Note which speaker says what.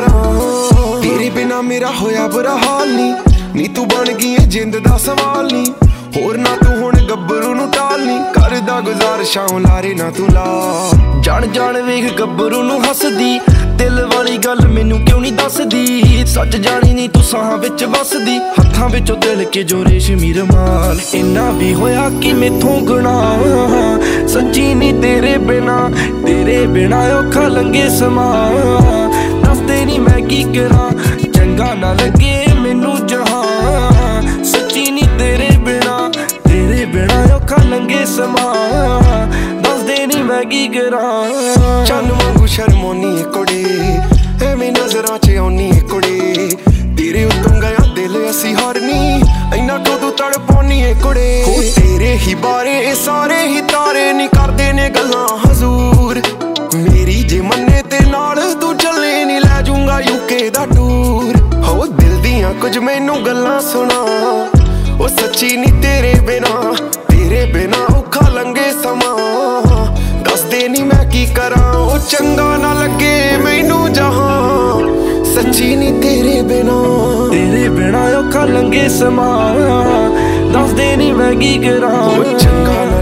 Speaker 1: करा। तेरे बिना मेरा होया बुरा हाल नी तू बन गई है जिंद दा सवाल नी। होर ना तू हुण गब्बरू नू टालनी, करदा गुजारिशां लारे ना तू ला। जान जान वेख गब्बरू नू हसदी, दिल वाली गल मैनू क्यों नहीं दसदी। सच जानी नी तू साहां विच वसदी, हत्थां विचों तिल के जो रेशमी रुमाल। इन्ना भी होया कि मैथों गुनाह, सच्ची नी तेरे बिना औखा लंघे समा। दसदे नी मैं की करा, चंगा ना लगे मैनू जहां। सच्ची नी तेरे बिना औखा लंघे समा। दसदे नी मैं की करा। चन्न वांगू शर्मोनी कुड़ी, एवें नजरां च आउनी कुड़ी। तेरे उत्तों गया दिल असी हारनी, इन्ना तो तू तड़पाउनी कुड़े। तेरे ही बारे सारे ही तारे नी करदे ने गल्लां हजूर। मेरी जे मन्ने ते नाल तू चले नी लै जूंगा यूके दा टूर। हो दिल दियां कुछ मैनू गल्लां सुना, ओ सच्ची नी तेरे बिना औखा लंघे समा। दसदे नी मैं की करा, ओ चंगा ना लगे मैनू जहां। सच्ची नी तेरे बिना औखा लंघे समा। दसदे नी मैं की करा, ओ चंगा